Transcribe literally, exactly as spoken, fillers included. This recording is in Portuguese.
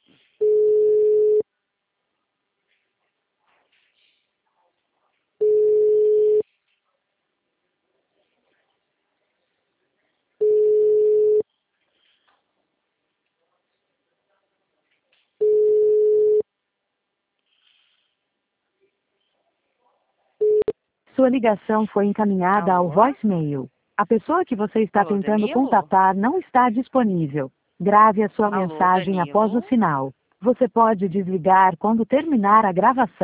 Sua ligação foi encaminhada ao Alô? voicemail. A pessoa que você está Alô, tentando Danilo? contatar não está disponível. Grave a sua Alô, mensagem após o Danilo? sinal. Você pode desligar quando terminar a gravação.